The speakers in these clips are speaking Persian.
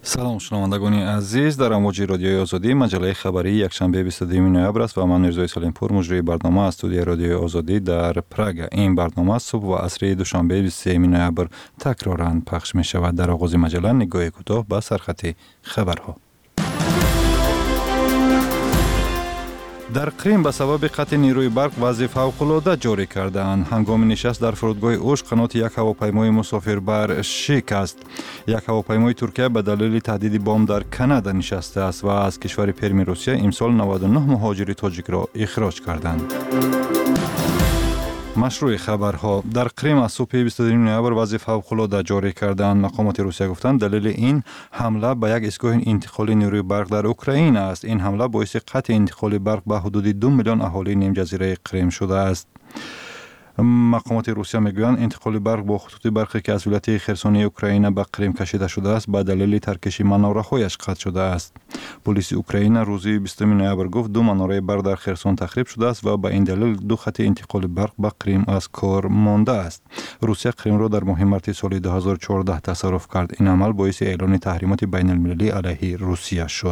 سلام شنوندگان عزیز، در امواج رادیوی آزادی مجله خبری یکشنبه 22 نوامبر است و من میرزای سلیمپور مجری برنامه از استودیوی رادیوی آزادی در پراگ. این برنامه صبح و عصر دوشنبه 23 نوامبر تکرارا پخش می شود. در آغاز مجله نگاه کوتاه به سرخط خبرها. در قرم به سبب قطع نیروی برق وضع فوق‌العاده جاری کرده‌اند. هنگام نشست در فرودگاه اوش قنات یک هواپیمای مسافربر شکست. یک هواپیمای ترکیه به دلیل تهدید بمب در کانادا نشسته است و از کشور پرمی روسیه امسال 99 مهاجر تاجیک را اخراج کردند. مشروع خبرها. در قرم از صبح 22 نوامبر وضع فوق‌العاده جاری کردند. مقامات روسیه گفتند دلیل این حمله به یک ایستگاه انتقال نیروی برق در اوکراین است. این حمله باعث قطع انتقال برق به حدود 2 میلیون اهالی نیم جزیره قرم شده است. مقامات روسیه میگویند انتقال برق با خطوط برقی که از ولایت خرسونی اوکراین به قرم کشیده شده است به دلیل ترکش مناره‌هایش قطع شده است. پلیس اوکراین روز 20 نوامبر گفت 2 مناره برق در خرسون تخریب شده است و به این دلیل 2 خط انتقال برق به قرم از کار مانده است. روسیه قرم را در ماه مارس سال 2014 تصرف کرد. این عمل باعث اعلان تحریمات بین المللی علیه روسیه شد.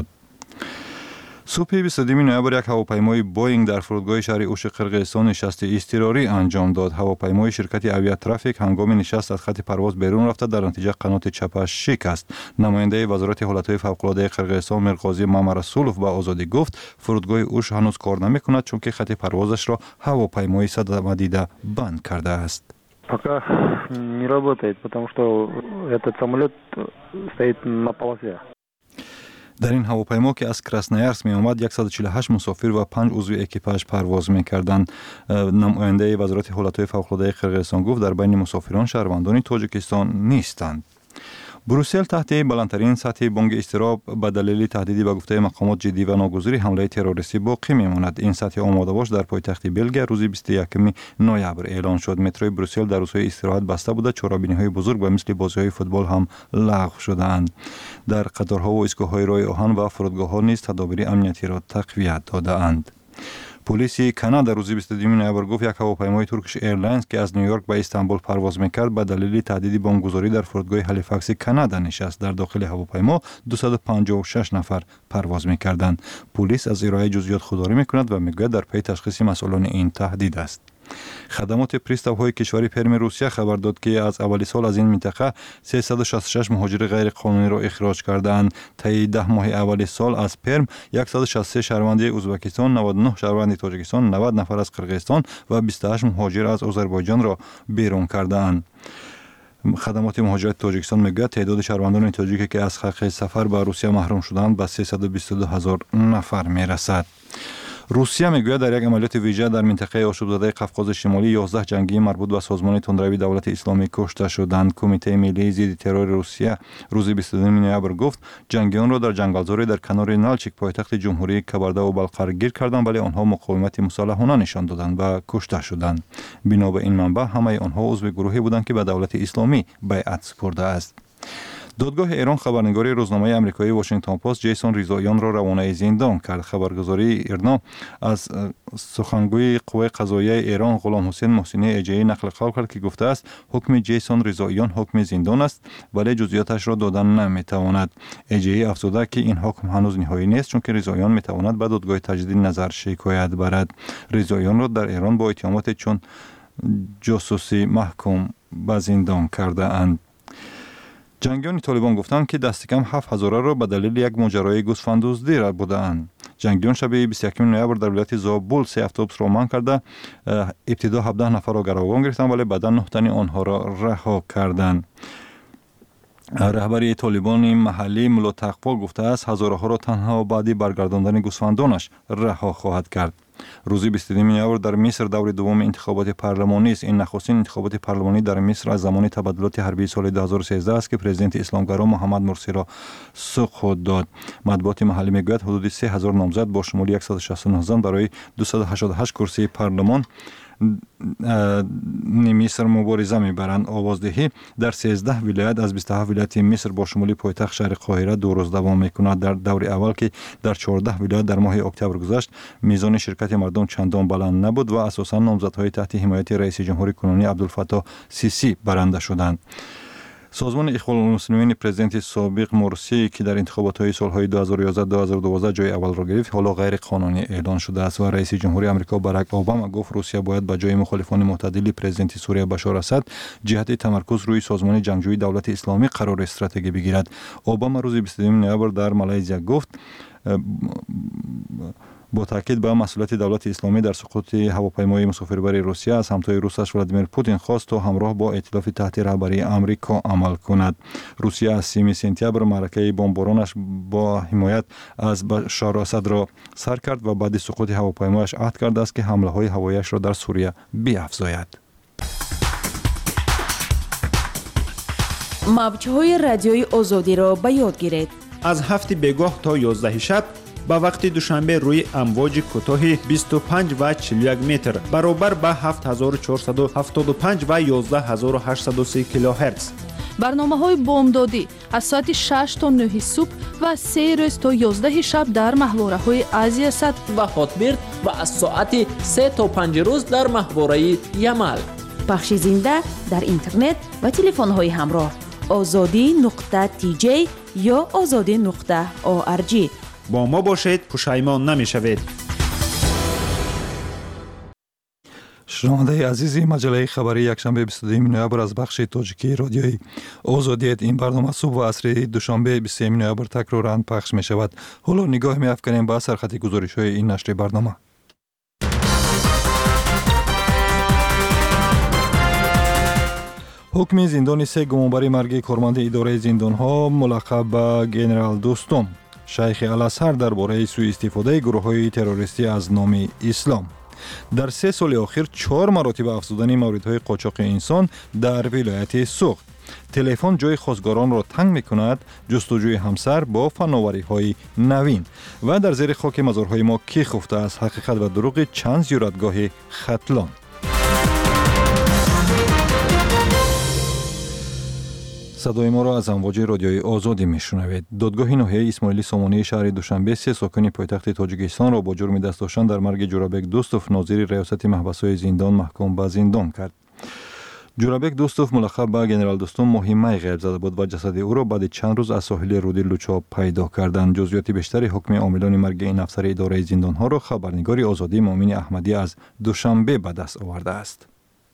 صبح 22 نوامبر یک هواپیمای بوئینگ در فرودگاه شهر اوش قرقیزستان نشست اضطراری انجام داد. هواپیمای شرکت اویاترافیک هنگام نشست از خط پرواز بیرون رفته در نتیجه قنات چپش شکست. نماینده وزارت حالتهای فوق‌العاده قرقیزستان میرقاضی مامرسولوف به آزادی گفت فرودگاه اوش هنوز کار نمی‌کند چون که خط پروازش را هواپیمای صدمه دیده بند کرده است. Пока не работает, потому что этот самолет стоит на полосе. در این هواپیما که از کراسنایارسک می آمد 148 مسافر و 5 عضو اکیپاژ پرواز می کردند. نماینده وزارت حالتهای فوق‌العاده قرقیزستان گفت در بین مسافران شهروندان تاجیکستان نیستند. بروسل تحت بلندترین سطح بانگ اضطراب به دلیل تهدیدی به گفته مقامات جدی و ناگزیر حمله تروریستی باقی میماند. این سطح آماده باش در پایتخت بلژ روز 21 نوامبر اعلان شد. متروی بروسل در روزهای استراحت بسته بوده. چهاربینی‌های بزرگ و مثل بازی‌های فوتبال هم لغو شده‌اند. در قطارها و ایستگاه‌های راه آهن و فرودگاه‌ها نیز تدابیر امنیتی را تقویت داده‌اند. پلیس کانادا روز 22 نوامبر گفت یک هواپیمای ترکیش ایرلاینز که از نیویورک به استانبول پرواز می‌کرد به دلیل تهدید بمبگذاری در فرودگاه هالیفاکس کانادا نشست. در داخل هواپیما 256 نفر پرواز می‌کردند. پلیس از ارائه جزئیات خودداری می‌کند و می‌گوید در پی تشخیص مسئولان این تهدید است. خدمات پریستاوهای کشور پرم روسیه خبر داد که از اول سال از این منطقه 366 مهاجر غیر قانونی را اخراج کردند. طی 10 ماه اول سال از پرم 163 شهروند ازبکستان، 99 شهروند تاجیکستان، 90 نفر از قرقیزستان و 28 مهاجر از آذربایجان را بیرون کردند. خدمات مهاجرت تاجیکستان میگوید تعداد شهروندان تاجیکی که از حق سفر به روسیه محروم شدند به 322,000 نفر میرسد. روسیه میگوید در یک عملیات ویژه در منطقه آشوب زده قفقاز شمالی 11 جنگی مربوط به سازمان تندروی دولت اسلامی کشته شدند. کمیته ملی ضد ترور روسیه روز 22 نوامبر گفت جنگیان را در جنگلزاری در کنار نالچیک پایتخت جمهوری کبرده و بلقر گیر کردند ولی آنها مقاومت مسلحانه نشان دادند و کشته شدند. بنا به این منبع همه آنها عضو گروهی بودند که به دولت اسلامی بیعت سپرده است. دادگاه ایران خبرنگاری روزنامه آمریکایی واشنگتن پست جیسون ریزاییان را روانه زندان کرد. خبرگزاری ایرنا از سخنگوی قوه قضاییه ایران غلام حسین محسنی ایجایی نقل قول کرد که گفته است حکم جیسون ریزاییان حکم زندان است ولی جزئیاتش را دادن نمیتواند. ایجایی افزوده که این حکم هنوز نهایی نیست چون که ریزاییان میتواند به دادگاه تجدید نظر شکایت برد. ریزاییان را در ایران با اتهامات چون جاسوسی محکوم به زندان کرده اند. جنگیان طالبان گفتند که دست کم 7,000 را به دلیل یک ماجرای گوسفند دزدی را بودند. جنگیان شب 21 نوامبر در ولایت زابل 3 اتوبوس را منع کرده ابتدا 17 نفر را گروگان گرفتند ولی بعدا 9 تن آنها را رها کردند. رهبری طالبان محلی ملا تقوا گفته است هزارها را تنها بعد برگرداندن گوسفندانش رها خواهد کرد. روز 22 نوامبر در مصر دور دوم انتخابات پارلمانی است. این نخستین انتخابات پارلمانی در مصر از زمان تبدیلات حربی سال 2013 است که پرزیدنت اسلامگرا محمد مرسی را سقوط داد. مطبوعات محلی میگوید حدود 3000 نامزد با شمول 169 زن برای 288 کرسی پارلمان مصر مبارزه میبرند. آوازدهی در 13 ولایت از 27 ولایت مصر با شمول پایتخت شهر قاهره 2 روز دوام میکند. در دور اول که در 14 ولایت در ماه اکتبر گذشت میزان شرکت مردم چندان بلند نبود و اساسا نامزدهای تحت حمایت رئیس جمهور کنونی عبدالفتاح سیسی برنده شدند. سازمان اخوان المسلمین پرزیدنت سابق مرسی که در انتخابات سالهای 2011-2012 جای اول را گرفت حالا غیر قانونی اعلان شده است و رئیس جمهوری آمریکا باراک اوباما گفت روسیه باید به جای مخالفان معتدل پرزیدنت سوریه بشار اسد جهت تمرکز روی سازمان جنگجوی دولت اسلامی قرار استراتژی بگیرد. اوباما روز 22 نوامبر در مالزی گفت با تاکید به مسئولیت دولت اسلامی در سقوط هواپیمای مسافربری روسیه از همتای روسش ولادیمیر پوتین خواست تا همراه با ائتلاف تحت رهبری آمریکا عمل کند. روسیه از 3 سپتامبر معرکه بمبارانش با حمایت از بشار اسد را سر کرد و بعد سقوط هواپیمایش عهد کرده است که حمله‌های هوایی‌اش را در سوریه بیفزاید. موج‌های رادیوی آزادی را به یاد گیرید. از 7 بگاه تا 11 شب با وقت دوشنبه روی امواج کوتاه 25 و 41 متر برابر با 7475 و 11803 کیلوهرتز. برنامه‌های بامدادی از ساعت 6 تا 9 صبح و 3 روز تا 11 شب در محوره‌های آسیا صد و خاطبرد و از ساعت 3 تا 5 روز در محوره یمل. پخش زنده در اینترنت و تلفن‌های همراه azadi.tj یا azadi.org. با ما باشید، پشیمان نمی‌شوید. شنونده عزیزی مجله خبری یکشنبه 22 نوامبر از بخش تاجیکی رادیوی آزادیت، این برنامه صبح و عصر دوشنبه 23 نوامبر تکرارا پخش می شود. حالا نگاه می افکنیم به سرخط گزارش‌های این نشر برنامه. حکم زندان 3 گمانبر مرگ کارمند اداره زندان‌ها ملقب به گنرال دوستم شیخ الازهر درباره سوء استفاده گروه‌های تروریستی از نام اسلام. در 3 سال اخیر 4 مراتب افزودن موردهای قاچاق انسان در ولایت سوخت. تلفن جای خواستگاران را تنگ می‌کند. جستجوی همسر با فناوری‌های نوین. و در زیر خاک مزارهای ما کی خفته است حقیقت و دروغ چند زیارتگاه ختلان. صدای ما را از امواج رادیوی آزادی میشنوید. دادگاه ناحیه اسماعیلی سامانی شهر دوشنبه 3 ساکن پایتخت تاجیکستان را با جرم دست داشتن در مرگ جورابک دوستوف ناظر ریاست محبس‌های زندان محکوم به زندان کرد. جورابک دوستوف ملقب به گنرال دوستم مهمه غیب زده بود و جسد او را بعد چند روز از ساحل رود لوچاب پیدا کردند. جزئیات بیشتر حکم عاملان مرگ این افسر اداره زندان‌ها را خبرنگار آزادی مؤمن احمدی از دوشنبه به دست آورده است.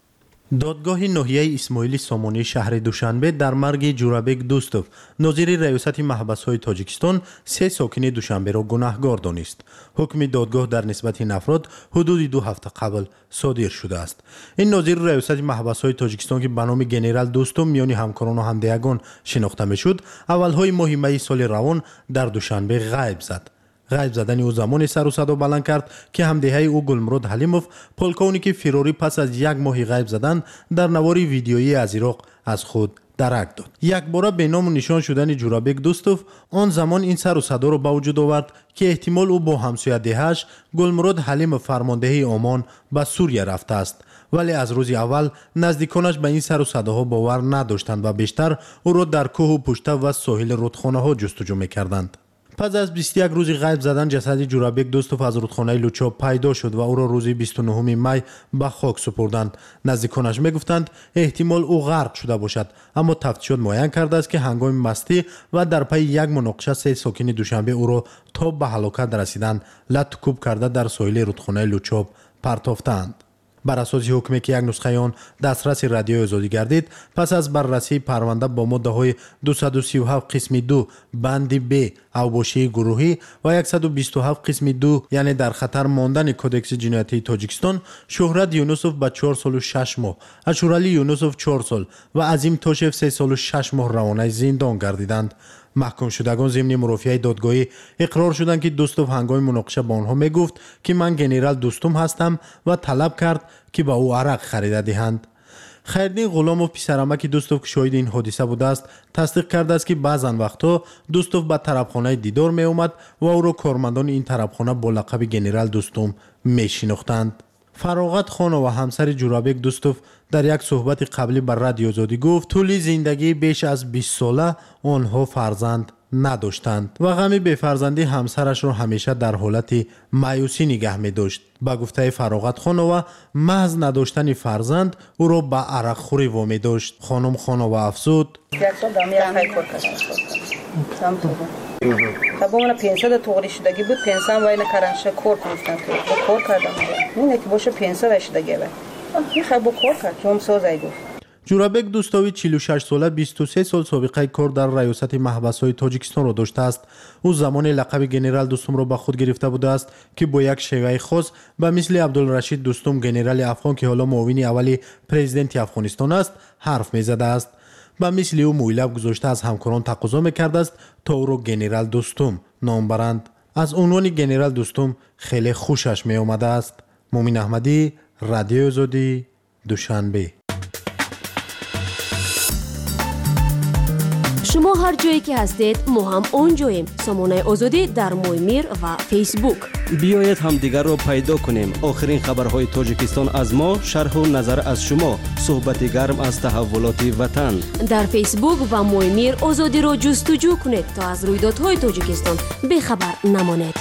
دادگاه ناحیه اسماعیلی سامانی شهر دوشنبه در مرگ جورابک دوستوف ناظر ریاست محبس‌های تاجیکستان 3 ساکن دوشنبه را گناهکار دانست. حکم دادگاه در نسبت این افراد حدود 2 هفته قبل صادر شده است. این ناظر ریاست محبس‌های تاجیکستان که به نام گنرال دوستم میان همکاران و همدیگان شناخته میشد، اولهای ماه می سال روان در دوشنبه غیب زد. غیب زدن او زمان سر و صدا بلند کرد که همدیهه او گلمرود حلیموف پولکونیک فراری پس از 1 ماه غیب زدن در نواری ویدیویی از عراق از خود درک داد. یک باره به نام و نشان شدن جورابک دوستوف آن زمان این سر و صدا را به وجود آورد که احتمال او با همسایه دهش گلمرود حلیم فرمانده عمان به سوریه رفته است، ولی از روز اول نزدیکانش به این سر و صداها باور نداشتند و بیشتر او را در کوه و پشته و ساحل رودخانه ها جستجو می‌کردند. پس از 21 روز غیب زدن جسد جورابک دوستوف از رودخانه لوچاب پیدا شد و او را روز 29 می به خاک سپردند. نزدیکانش میگفتند احتمال او غرق شده باشد، اما تفتیشات معین کرده است که هنگام مستی و در پی یک مناقشه 3 ساکن دوشنبه او را تا به هلاکت رسیدن لط کوب کرده در ساحل رودخانه لوچاب پرتافتند. بر اساس حکمی که یک نسخه آن دسترس رادیوی آزادی گردید، پس از بررسی پرونده با ماده‌های 237 قسم 2 بند ب اوباشی گروهی و 127 قسم 2 یعنی در خطر ماندن کودکس جنایتی تاجیکستان، شهرت یونسوف به 4 سال و 6 ماه، اشورعلی یونسوف 4 سال و عظیم توشف 3 سال و 6 ماه روانه زندان گردیدند. محکوم شدگان ضمن مرافعه دادگاهی اقرار شدند که دوستوف هنگام مناقشه با آنها میگفت که من گنرال دوستم هستم و طلب کرد که با او عرق خریده دهند. خیردین غلاموف پسرعمک دوستوف که شاهد این حادثه بوده است تصدیق کرده است که بعضن وقتا دوستوف به طربخانه دیدار می اومد و او را کارمندان این طربخانه با لقب گنرال دوستم می شناختند. فراغت خان و همسر جورابک دوستوف در یک صحبت قبلی بر رادیو آزادی گفت طول زندگی بیش از 20 ساله آنها فرزند نداشتند و غم بی‌فرزندی همسرش را همیشه در حالت مایوسی نگه می‌داشت. با گفته فراغت خانووا محض نداشتن فرزند او را به عرق خوری وامی داشت. خانم خانووا افزود: تا با من 500 توغری شدگی بود 500 وای نکردن کار کنستن تو کار کردم اینه که باشه 500 شدگی بود میخوای با کار کرد که هم سازای گفت. جورابک دوستاوی 46 ساله 23 سال سابقه کار در ریاست محبس‌های تاجیکستان را داشته است. او زمان لقب گنرال دوستم را به خود گرفته بوده است که با یک شیوه خاص به مثل عبدالرشید دوستم گنرال افغان که حالا معاون اولی پرزیدنت افغانستان است حرف می‌زده است. به مثل او مویلب گذاشته از همکاران تقاضا می‌کرده است تا او را گنرال دوستم نام برند. از عنوان گنرال دوستم خیلی خوشش می‌آمده است. مومن احمدی، رادیو آزادی، دوشنبه. شما هر جایی که هستید ما هم اونجاییم. سامانه آزادی در مویمیر و فیسبوک. بیایید همدیگر را پیدا کنیم. آخرین خبرهای تاجیکستان از ما، شرح و نظر از شما، صحبت گرم از تحولات وطن. در فیسبوک و مویمیر آزادی را جستجو کنید تا از رویدادهای تاجیکستان بی‌خبر نمانید.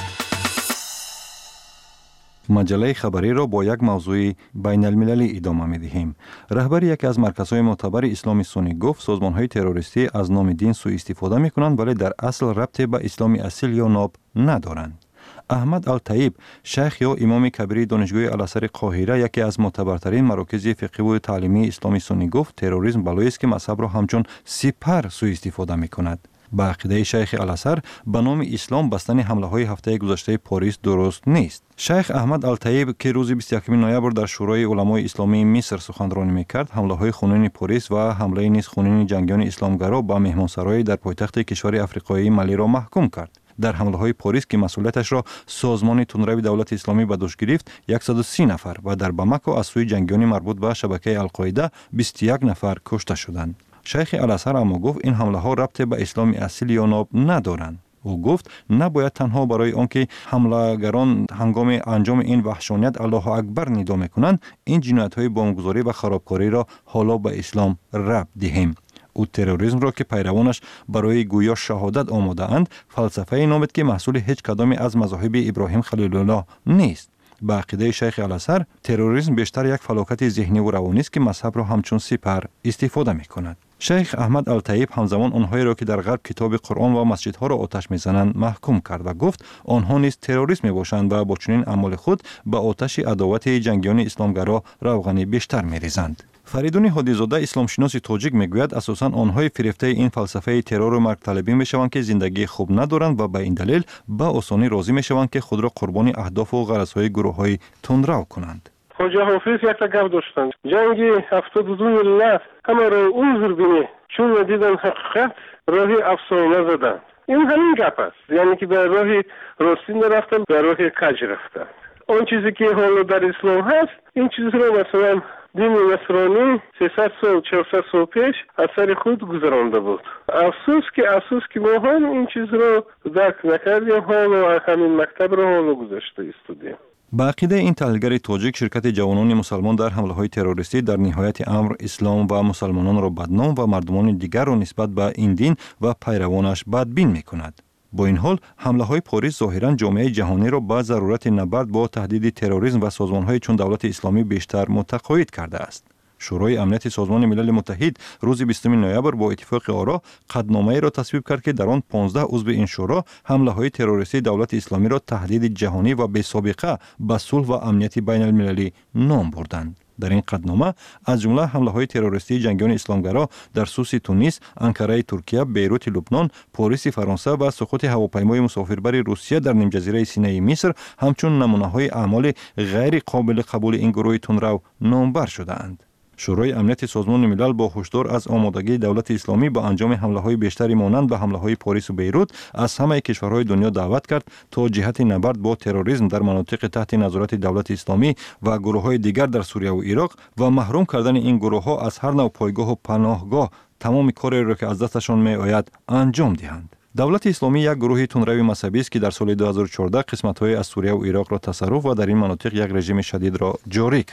مجله خبری را با یک موضوع بین المللی ادامه می دهیم. رهبر یکی از مرکزهای معتبر اسلام سنی گفت سازمان‌های تروریستی از نام دین سوء استفاده می کنند ولی در اصل ربطی به اسلام اصیل یا ناب ندارند. احمد الطیب شیخ یا امام کبیر دانشگاه الازهر قاهره یکی از معتبرترین مراکز فقهی و تعلیمی اسلام سنی گفت تروریسم بلایی است که مذهب را همچون سپر سوء استفاده می کند. با عقیده شیخ الازهر به نام اسلام بستن حمله های هفته گذشته پاریس درست نیست. شیخ احمد الطیب که روز 21 نوامبر در شورای علمای اسلامی مصر سخنرانی میکرد حمله های خونین پاریس و حمله نیز خونین جنگیان اسلامگرا به مهمانسرای در پایتخت کشور آفریقایی مالی را محکوم کرد. در حمله های پاریس که مسئولیتش را سازمان تندروی دولت اسلامی به دوش گرفت 130 نفر و در باماکو از سوی جنگیان مربوط به شبکه القاعده 21 نفر کشته شدند. شیخ الازهر اما گفت این حمله ها ربط به اسلام اصیل یا ناب ندارند. او گفت نباید تنها برای آنکه حملهگران هنگام انجام این وحشانیت الله اکبر ندا میکنند این جنایت های بمبگذاری و خرابکاری را حالا به اسلام ربط دهیم. او تروریسم را که پیروانش برای گویا شهادت آماده اند فلسفه نامید که محصول هیچ کدام از مذاهب ابراهیم خلیل الله نیست. با عقیده شیخ الازهر تروریسم بیشتر یک فلاکت ذهنی و روانی است که مذهب را همچون سپر استفاده می کند. شیخ احمد الطیب همزمان آنهایی را که در غرب کتاب قرآن و مسجدها را آتش میزنند محکوم کرد و گفت آنها نیز تروریست میباشند و با چنین اعمال خود به آتش عداوت جنگیان اسلامگرا روغنی بیشتر میریزند. فریدون هادیزاده اسلام شناس تاجیک میگوید اساساً آنهای فریفته این فلسفه ترور و مرگ طلبی میشوند که زندگی خوب ندارند و به این دلیل به آسانی راضی میشوند که خود را قربانی اهداف و غرضهای گروه‌های تندرو کنند. خواجه حافظ یک گپ داشتند جنگ 72 ملت همه را عذر بینه چون دیدن حقیقت راهی افسانه زدن. این همین گپ است، یعنی که به راهی راستین رفتن به راهی کج رفتن. آن چیزی که حالا در اسلام هست این چیز را مثلا دین نصرانی 300 سال 400 سال پیش اثر خود گذرانده بود. افسوس که ما هم این چیز را درک نکردیم حالا همین مکتب را حالا گذاشته استودیم. با عقیده این تحلیلگر تاجیک شرکت جوانان مسلمان در حمله های تروریستی در نهایت امر اسلام و مسلمانان را بدنام و مردمان دیگر را نسبت به این دین و پیروانش بدبین می کند. با این حال حمله های پاریس ظاهرا جامعه جهانی را با ضرورت نبرد با تهدید تروریسم و سازمان های چون دولت اسلامی بیشتر متقاعد کرده است. شورای امنیت سازمان ملل متحد روز 20 نوامبر با اتفاق آرا قطعنامه‌ای را تصویب کرد که در آن 15 عضو این شورا حمله‌های تروریستی دولت اسلامی را تهدید جهانی و بی‌سابقه به صلح و امنیت بین المللی نام بردند. در این قطعنامه از جمله حمله‌های تروریستی جنگیان اسلامگرا در سوس تونس، انکاره ترکیه، بیروت لبنان، پاریس فرانسه و سقوط هواپیمای مسافربر روسیه در نیمجزیره سینای مصر همچون نمونه‌های اعمال غیر قابل قبول این گروه تندرو نامبر شده‌اند. شورای امنیت سازمان ملل با هشدار از آمادگی دولت اسلامی با انجام حمله‌های بیشتری مانند به حمله‌های پاریس و بیروت از همه کشورهای دنیا دعوت کرد تا جهت نبرد با تروریسم در مناطق تحت نظارت دولت اسلامی و گروه‌های دیگر در سوریه و عراق و محروم کردن این گروه‌ها از هر نوع پایگاه و پناهگاه تمام کاری را که از دستشان می‌آید انجام دهند. دولت اسلامی یک گروه تندروی مذهبی است که در سال 2014 قسمت‌های از سوریه و عراق را تصرف و در این مناطق یک رژیم شدید را جاری کرد.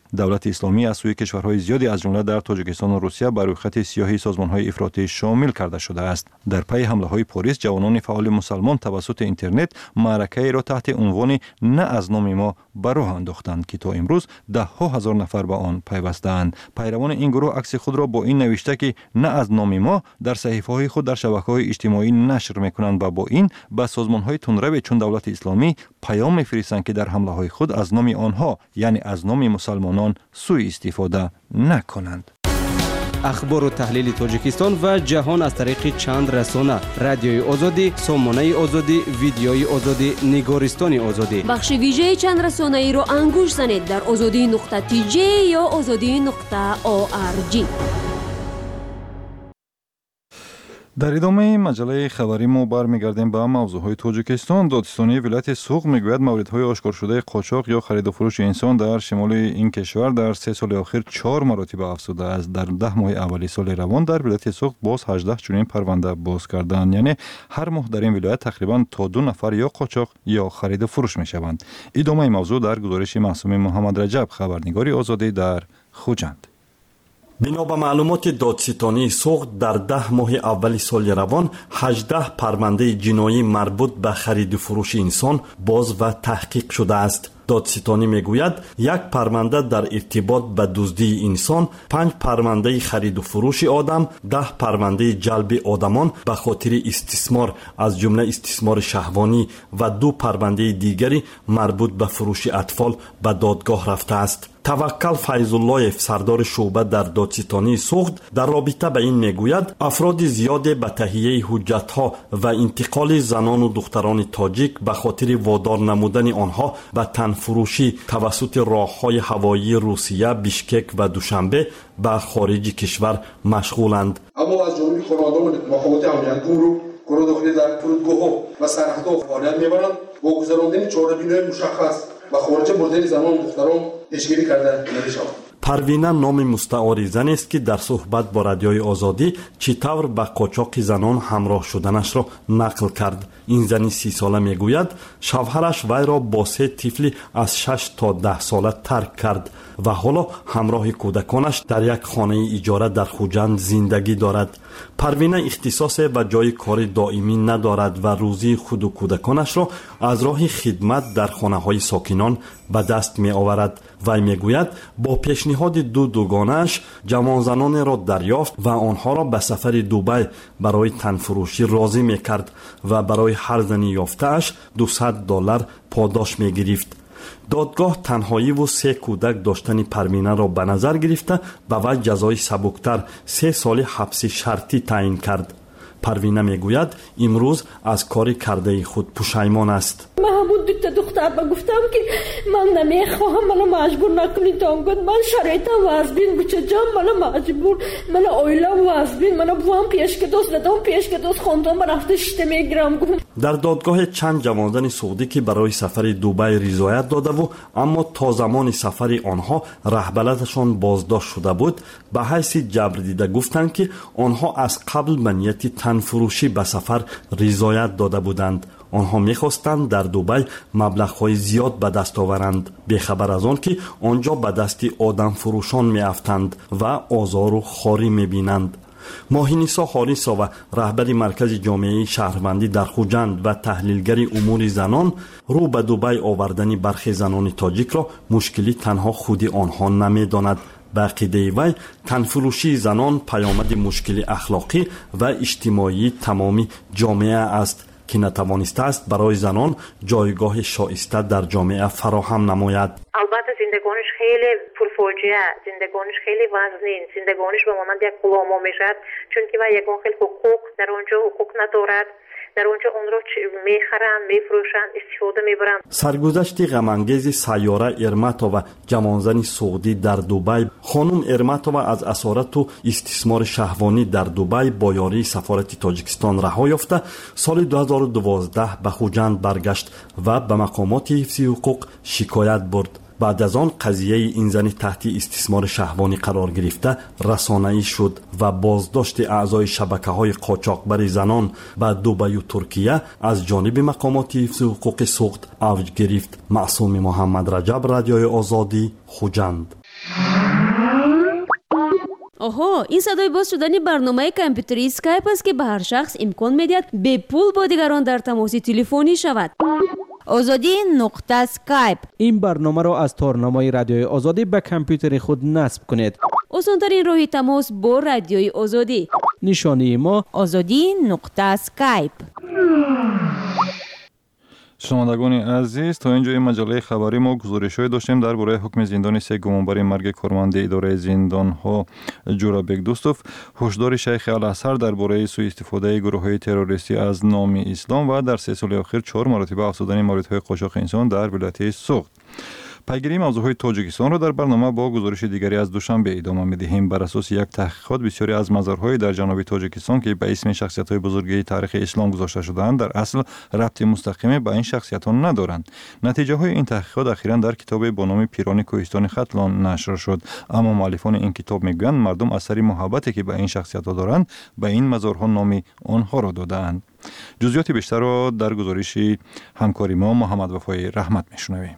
دولت اسلامی از سوی کشورهای زیادی از جمله در تاجیکستان و روسیه بر روی خط سیاهی سازمان‌های افراطی شامل کرده شده است. در پی حمله‌های پلیس جوانان فعال مسلمان توسط اینترنت معرکه‌ای را تحت عنوان نه از نام ما به راه انداختند که تا امروز ده‌ها هزار نفر به آن پیوسته‌اند. پیروان این گروه عکس خود را با این نوشته که نه از نام ما در صحیفه‌های خود در شبکه‌های اجتماعی نشر می‌کنند و با این به سازمان‌های تندرو چون دولت اسلامی پیام می‌فرستند که در حمله‌های خود از نام آنها یعنی از نام مسلمانان سوء استفاده نکنند. اخبار و تحلیل تاجیکستان و جهان از طریق چند رسانه: رادیوی آزادی، سامانه آزادی، ویدیوی آزادی، نگارستان آزادی. بخش ویژه چند رسانه ای رو انگوش زنید در azadi.tj یا azadi.org. در ادامه مجله خبری ما برمیگردیم به موضوعهای تاجیکستان. دادستانی ولایت سوق میگوید موردهای آشکار شده قاچاق یا خرید و فروش انسان در شمال این کشور در 3 سال اخیر 4 مراتب افزوده است. در 10 ماه اولی سال روان در ولایت سوق باز 18 چنین پرونده باز کردند، یعنی هر ماه در این ولایت تقریبا تا 2 نفر یا قاچاق یا خرید و فروش میشوند. ادامه موضوع در گزارش معصوم محمد رجب، خبرنگار آزادی در خوجند. بنا به معلومات دادستانی سوق در 10 ماه اول سال روان 18 پرونده جنایی مربوط به خرید و فروش انسان باز و تحقیق شده است. دادستانی میگوید 1 پرونده در ارتباط به دزدی انسان، 5 پرونده خرید و فروش آدم، 10 پرونده جلب آدمان به خاطر استثمار از جمله استثمار شهوانی و 2 پرونده دیگری مربوط به فروش اطفال به دادگاه رفته است. توکل فیض‌الله سردار شعبه در دادستانی سوخت در رابطه به این میگوید افراد زیاد به تهیه حجت‌ها و انتقال زنان و دختران تاجیک به خاطر وادار نمودن آنها به تن فروشی توسط راه‌های هوایی روسیه، بیشکک و دوشنبه به خارج کشور مشغولند. اما از جمله خانواده‌های مخابرات امنیتی رو گروه داخلی در فرودگاه‌ها و سرحدها فعالیت می‌برند با گذراندن چاره‌بین‌های مشخص و خارج بردن زنان و دختران پیشگیری کرده نمی‌شود. پروینه نام مستعار زن است که در صحبت با رادیوی آزادی چطور به قاچاق زنان همراه شدنش را نقل کرد. این زن 30 ساله میگوید شوهرش وی را با 3 طفل از 6 تا 10 ساله ترک کرد و حالا همراه کودکانش در یک خانه اجاره در خوجند زندگی دارد. پروینه اختصاص و جای کار دائمی ندارد و روزی خود و کودکانش را از راه خدمت در خانه‌های ساکنان به دست می آورد. وی میگوید با پیشنهاد 2 دوگانه‌اش جوان زنان را دریافت و آنها را به سفر دبی برای تنفروشی راضی میکرد و برای هر زنی یافته‌اش $200 پاداش میگرفت. دادگاه تنهایی و 3 کودک داشتن پروینه را به نظر گرفته به وی جزای سبکتر 3 سال حبس شرطی تعیین کرد. پروینه میگوید امروز از کار کرده خود پشیمان است. محمود دختر گفتم که من نمیخواهم، منو مجبور نکنید تا گفت من شرایطم وضبین بچه جام منو مجبور، من اویلم وضبین، منو بوام پیش که دوست دادم پیش که دوست خوندم من رفته 6 میگرم. در دادگاه چند جوانزن سعودی که برای سفر دبی رضایت داده و اما تا زمان سفر آنها رهبرشان بازداشت شده بود به حیث جبر دیده گفتند که آنها از قبل به نیت تنفروشی به سفر رضایت داده بودند. آنها میخواستند در دبی مبلغ‌های زیاد به دست آورند، بیخبر از آن که آنجا به دست آدم فروشان میافتند و آزار و خواری میبینند. ماهینیسا حاریسا و رهبر مرکز جامعه شهروندی در خوجند و تحلیلگر امور زنان رو به دبی آوردن برخی زنان تاجیک را مشکلی تنها خود آنها نمیداند. به عقیده وی تنفروشی زنان پیامد مشکل اخلاقی و اجتماعی تمامی جامعه است که نتوانسته است برای زنان جایگاه شایسته در جامعه فراهم نماید. البته زندگانش خیلی پرفاجعه، زندگانش خیلی وزنین، زندگانش به مانند یک غلام میشد، چون که و یگان خیلی حقوق در آنجا حقوق ندارد. در اونجا اون رو میخرن، میفروشن، استفاده میبرن. سرگذشت غم‌انگیز سیاره ارماتووا جوانزن سعودی در دبی. خانم ارماتووا از اسارت و استثمار شهوانی در دبی با یاری سفارت تاجیکستان رها یافته سال 2012 به خوجند برگشت و به مقامات حفظ حقوق شکایت برد. بعد از آن قضیه این زن تحت استثمار شهوانی قرار گرفته رسانه‌ای شد و بازداشت اعضای شبکه‌های قاچاقبر زنان به دبی و ترکیه از جانب مقامات حفظ حقوق سوخت اوج گرفت. معصوم محمد رجب، رادیوی آزادی، خوجند. آها، این صدای باز شدن برنامه کامپیوتری اسکایپ است که به هر شخص امکان میدهد به پول با دیگران در تماس تلفنی شود. ozodi.skype. این برنامه را از تارنمای رادیوی آزادی به کامپیوتر خود نصب کنید. آسان‌ترین راه تماس با رادیوی آزادی. نشانی ما ozodi.skype. شنوندگان عزیز، تا اینجای مجله خبری ما گزارش‌های داشتیم درباره حکم زندان 3 گمانبر مرگ کارمند اداره زندان‌ها جورابک دوستوف، هشدار شیخ الازهر درباره سوء استفاده گروه‌های تروریستی از نام اسلام و در 3 سال اخیر 4 مرتبه افزودن موردهای قاچاق انسان در ولایت سوخت. پیگیری موضوعهای تاجیکستان را در برنامه با گزارش دیگری از دوشنبه ادامه می‌دهیم. بر اساس یک تحقیقات، بسیاری از مزارهای در جنوب تاجیکستان که به اسم شخصیت‌های بزرگی تاریخ اسلام گذاشته شده‌اند، در اصل ربط مستقیم به این شخصیت‌ها ندارند. نتیجه‌های این تحقیقات اخیراً در کتابی با نام پیران کوهستان ختلان نشر شد، اما مؤلفان این کتاب می‌گویند مردم از سر محبتی که به این شخصیت‌ها دارند، به این مزارها نام آنها را داده‌اند. جزئیات بیشتر را در گزارش همکاری ما محمد وفای رحمت می‌شنویم.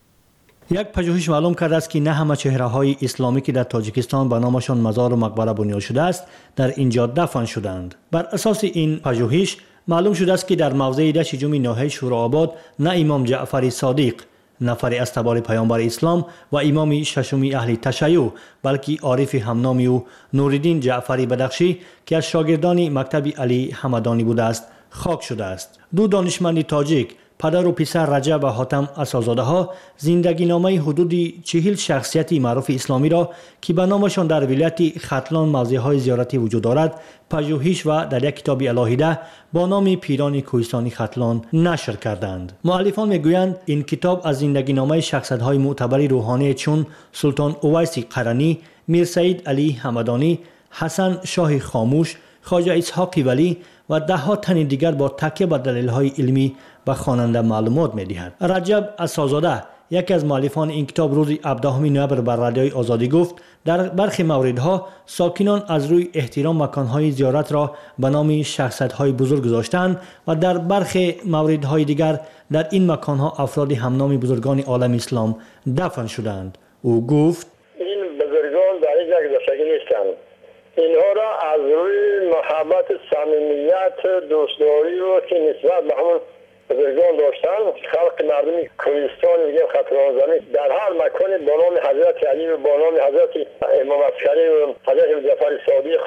یک پژوهش معلوم کرده است که نه همه چهره‌های اسلامی که در تاجیکستان به نامشان مزار و مقبره بنیاد شده است در اینجا دفن شدند. بر اساس این پژوهش معلوم شده است که در موضع 16 ناحیه شورآباد نه امام جعفر صادق، نفر از تبار پیامبر اسلام و امام ششم اهل تشیع، بلکه عارف همنامی و نوردین جعفری بدخشی که از شاگردان مکتب علی حمدانی بوده است خاک شده است. دو دانشمند تاجیک، پدر و پسر رجب و حاتم اساس‌زاده ها، زندگی نامه حدود 40 شخصیت معروف اسلامی را که به نامشان در ولایت ختلان موضع‌های زیارتی وجود دارد پژوهش و در یک کتاب علاهیده با نام پیران کوهستانی ختلان نشر کردند. مؤلفان میگویند این کتاب از زندگی نامه شخصیت‌های معتبر روحانی چون سلطان اویس قرنی، میر سید علی حمدانی، حسن شاه خاموش، خواجه اسحاق ولی و ده ها تن دیگر با تکیه بر دلایل‌های علمی به خواننده معلومات می‌دهد. رجب اساس‌زاده، یکی از مؤلفان این کتاب، روز 17 نوامبر بر رادیوی آزادی گفت در برخی موردها ساکنان از روی احترام مکان‌های زیارت را به نام شخصیت‌های بزرگ گذاشتند و در برخی موردهای دیگر در این مکان‌ها افراد همنام بزرگان عالم اسلام دفن شدند. او گفت این بزرگان در این جای گذاشته نیستند. اینها را از روی محبت، صمیمیت، دوستداری و که نسبت به همون بزرگان داشتن، خلق مردم کوهستان میگیم ختلان زمین در هر مکان با نام حضرت علی و با نام حضرت امام عسکری و حضرت جعفر صادق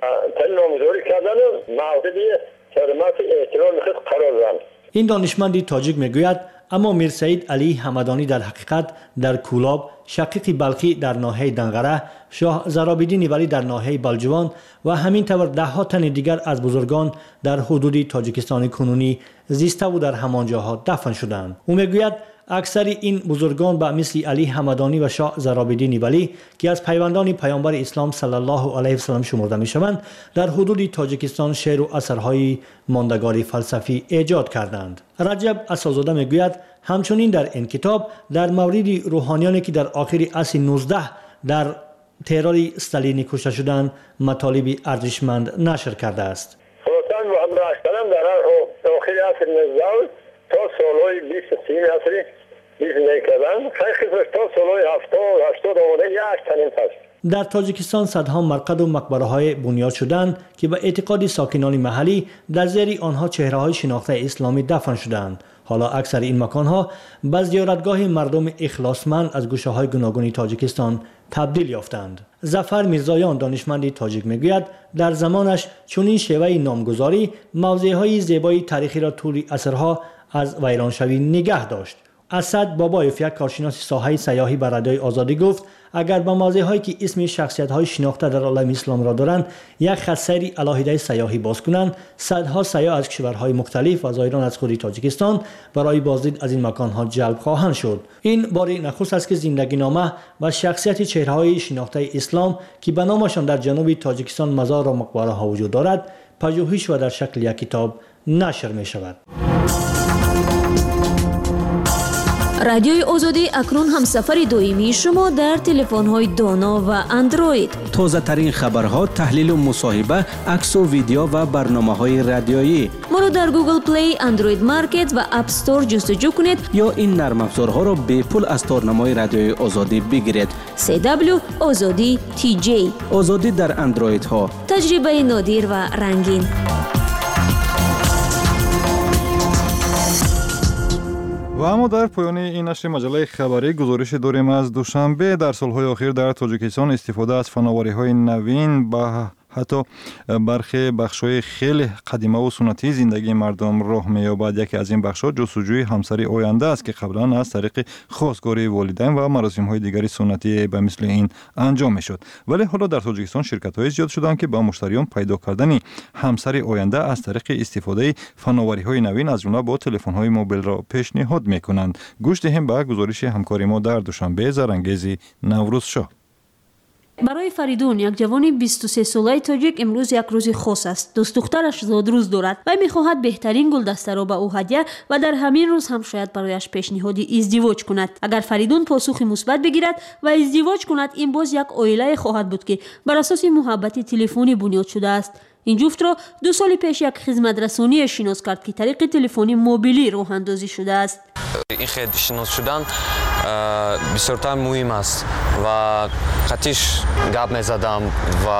تن نامگذاری کردن و موضع حرمت احترام خود قرار دادند. این دانشمند تاجیک میگوید اما میر سید علی حمدانی در حقیقت در کولاب، شقیق بلخی در ناحیه دنغره، شاه زرابیدین ولی در ناحیه بلجوان و همین طور ده ها تن دیگر از بزرگان در حدود تاجیکستان کنونی زیسته و در همان جاها دفن شدند. او میگوید اکثر این بزرگان به مثل علی حمدانی و شاه زرابیدین ولی که از پیوندان پیامبر اسلام صلی الله علیه و سلم شمرده میشوند در حدود تاجیکستان شعر و اثرهای ماندگار فلسفی ایجاد کردند. رجب اساس‌زاده میگوید همچنین در این کتاب در مورد روحانیانی که در آخر عصر 19 در ترور استالینی کشته شدند مطالب ارزشمند نشر کرده است. خصوصا محمد راشدان در آخر عصر 19 تا سالهای 20 عصری زندگی کردن، خیلی تا سالهای 70 آمده یک تنین هست. در تاجیکستان صدها مرقد و مقبره‌های بنیاد شدند که به اعتقاد ساکنان محلی در زیر آنها چهره‌های شناخته اسلامی دفن شدند. حالا اکثر این مکان‌ها به زیارتگاه مردم اخلاصمند از گوشه‌های گوناگون تاجیکستان تبدیل یافتند. ظفر میرزایان دانشمند تاجیک میگوید در زمانش چنین شیوه نامگذاری موضع‌های زیبای تاریخی را طول عصرها از ویرانشوی نگه داشت. اسد بابایف، یک کارشناس ساحه سیاحی بر رادیوی آزادی گفت اگر به موضع‌هایی که اسم شخصیت‌های شناخته در عالم اسلام را دارند یک خط سیر علاهیده سیاحی باز کنند، صدها سیاح از کشورهای مختلف و زایران از خود تاجیکستان برای بازدید از این مکان‌ها جلب خواهند شد. این بار نخست است که زندگی نامه و شخصیت چهره‌های شناخته اسلام که به نامشان در جنوب تاجیکستان مزار و مقبره‌ها وجود دارد پژوهش و در شکل یک کتاب نشر می‌شود. радиои озодӣ акнун ҳамсафари доимии шумо дар телефонҳои доно ва андроид. тозатарин хабарҳо, таҳлилу мусоҳиба, аксу видео ва барномаҳои радиоӣ. моро дар Google Play, Android Market ва App Store ҷустуҷӯ кунед ё ин нармафзорҳоро бепул аз торнамои радиои озодӣ бигиред. CW Озодӣ TJ. озодӣ дар андроидҳо. таҷрибаи нодир ва рангин. ва аммо дар поёни ин нашри маҷаллаи хабарӣ гузорише дорем аз душанбе. дар солҳои охир дар Тоҷикистон истифода аз фановариҳои навин ба ҳатто бархе бахшҳои хеле қадимаву суннатии зиндагии мардум роҳ меёбад. яке аз ин бахшҳо ҷустуҷӯи ҳамсари оянда аст, ки қаблан аз тариқи хостгории волидайн ва маросимҳои дигари суннатӣ ба мисли ин анҷом мешуд. вале ҳоло дар Тоҷикистон ширкатҳое зиёд шуданд, ки ба муштариён пайдо кардани ҳамсари оянда аз тариқи истифодаи фановариҳои навин аз ҷумла бо телефонҳои мобилро пешниҳод мекунанд. гӯш диҳем ба гузориши ҳамкори мо дар Душанбе, Зарангези Наврӯзшоҳ. барои Фаридун, як ҷавони 23-солаи тоҷик, имрӯз як рӯзи хос аст. дӯстдухтараш зодрӯз дорад. вай мехоҳад беҳтарин гулдастаро ба ӯ ҳадя ва дар ҳамин рӯз ҳам шояд барояш пешниҳоди издивоҷ кунад. агар Фаридун посухи мусбат бигирад ва издивоҷ кунад, ин боз як оилае хоҳад буд, ки бар асоси муҳаббати телефонӣ бунёд шудааст. ин ҷуфтро 2 соли пеш як хизматрасоние шинос кард, ки тариқи телефони мобилӣ роҳандозӣ шудааст. ин хед шинос шудан бисёртар муҳим аст ва қатиш гап мезадам ва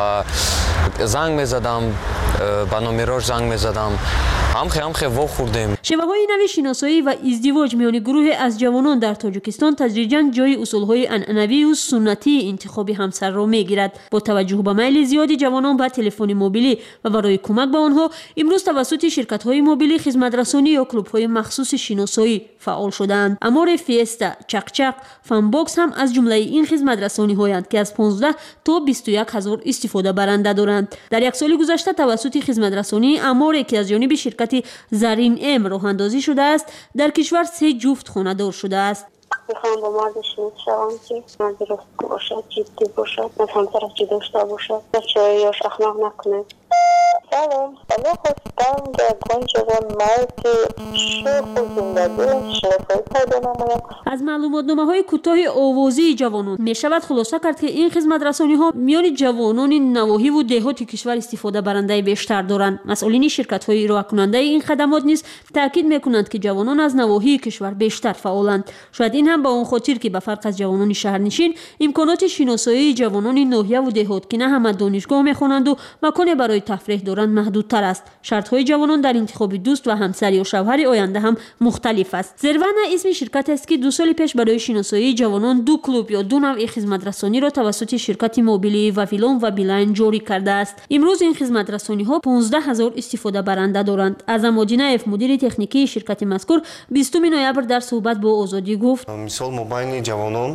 занг мезадам, ба номерош занг мезадам. ҳамхе во хурдем. шеваҳои нави шиносоӣ ва издивоҷ миёни гурӯҳе аз ҷавонон дар Тоҷикистон тадриҷан ҷойи усулҳои анъанавию суннатии интихоби ҳамсарро мегирад. бо таваҷҷӯҳ ба майли зиёди ҷавонон ба телефони мобилӣ ва барои кӯмак ба онҳо, имрӯз тавассути ширкатҳои мобилӣ хизматрасонӣ ё клубҳои махсуси шиносоӣ фаъол шудаанд. Аморе Фиеста, Чақчақ, Фанбокс ҳам аз ҷумлаи ин хизматрасониҳоянд, ки аз 15 то 21 ҳазор истифода баранда доранд. дар як соли гузашта тавассути хизматрасонии Аморе, ки аз ҷониби ширкати Зарин М роҳандозӣ шудааст, дар кишвар 3 ҷуфт хонадор шудааст. میخوام با مرد شنید شوم که من درست باشد، جدی باشد، از همسرش جدا داشته باشد، بچه یاش اخلاق نکنه. سلام، من خواستم در گنج مرد شوخ و زندگی شرفایی پیدا نمایم. از معلوماتنامه‌های کوتاه آوازی جوانان میشود خلاصه کرد که این خدمت‌رسانی‌ها میان جوانان نواحی و دهات کشور استفاده برنده بیشتر دارند. مسئولین شرکت‌های ارائه کننده این خدمات نیز تاکید می‌کنند که جوانان از نواحی کشور بیشتر فعالند. شاید این هم با اون خاطر که به فرق از جوانان شهرنشین، امکانات شناسایی جوانان ناحیه و دهات که نه همه دانشگاه می‌خوانند و مکان برای تفریح دارند محدودتر است. شرط‌های جوانان در انتخاب دوست و همسر یا شوهر آینده هم مختلف است. زروانا اسم شرکت است که 2 سال پیش برای شناسایی جوانان 2 کلوب یا 2 نوع خدمت‌رسانی را توسط شرکت موبیلی وافیلون و بیلاین جاری کرده است. امروز این خدمت‌رسانی‌ها 15000 استفاده برنده دارند. اعظم مدینایف مدیر تکنیکی شرکت مذکور 20 نوامبر در صحبت با آزادی گفت: مثال مبین جوانان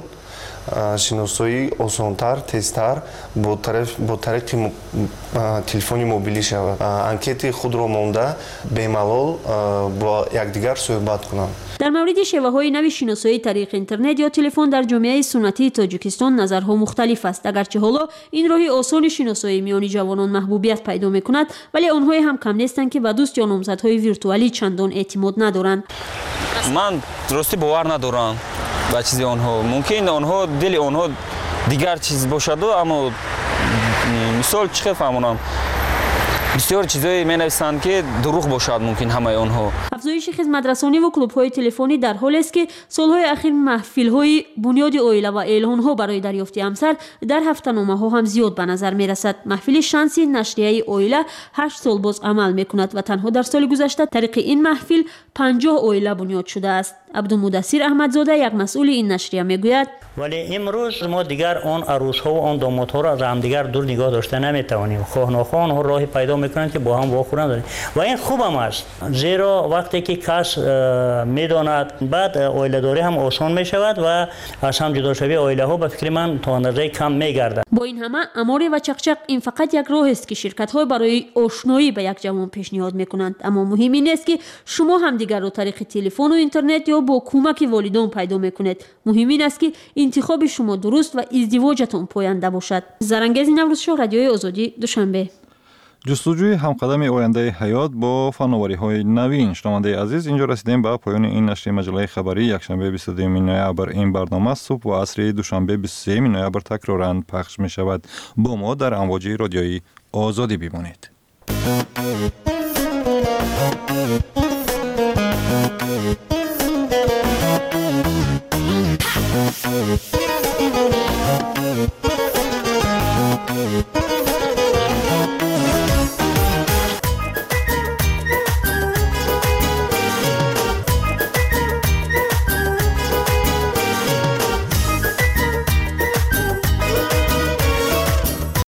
شناسایی آسان‌تر، تیزتر با طریق تلفن موبیلی شود. انکت خود را مانده بی‌ملال با یکدیگر صحبت کنند. در مورد شیوه‌های نوی شناسایی طریق اینترنت یا تلفن در جامعه سنتی تاجیکستان نظرها مختلف است. اگرچه حالا این راه آسان شناسایی میان جوانان محبوبیت پیدا می‌کند، ولی آنها هم کم نیستند که به دوست یا نامزدهای ویرتوالی چندان اعتماد ندارند. من درستی باور ندارم به چیزی آنها. ممکن آنها دل آنها دیگر چیز باشد، اما مثال چه فهمونم بسیار چیزایی می‌نویسند که دروغ باشد ممکن همه آنها. افزایش خدمت‌رسانی و کلوب‌های تلفنی در حالی است که سال‌های اخیر محفل‌های بنیاد عائله و اعلان‌ها برای دریافت همسر در هفته‌نامه‌ها هم زیاد به نظر می‌رسد. محفل شانسی نشریه عائله 8 سال باز عمل می‌کند و تنها در سال گذشته طریق این محفل 50 عائله بنیاد شده است. عبدالمدثر احمدزاده یک مسئول این نشریه میگوید: ولی امروز ما دیگر آن عروس‌ها و آن دامادها را از همدیگر دور نگاه داشته نمی‌توانیم. خواه ناخواه آنها راهی پیدا می‌کنند که با هم واخورند داریم و این خوب هم است، زیرا وقتی که کس می‌داند بعد عائله‌داری هم آسان می‌شود و از هم جدا شوی عائله‌ها به فکر من تا اندازه کم می‌گردد. با این همه اماره و چقچق این فقط یک راه است که شرکت‌ها برای آشنایی به یک جوان پیشنهاد می‌کنند، اما مهم این است که شما هم دیگر را طریق تلفن و اینترنت یا با کمک والدین پیدا می‌کنید. مهم این است که انتخاب شما درست و ازدواجتان پاینده باشد. زرنگزی نوروزشاه، رادیوی آزادی، دوشنبه. جستجوی همقدم آینده حیات با فناوری‌های نوین. شنونده عزیز، اینجا رسیدیم به پایان این نشر مجله خبری یکشنبه 22 نوامبر. این برنامه صبح و عصر دوشنبه 23 نوامبر تکرارا پخش می شود. با ما در امواج رادیویی آزادی بمانید.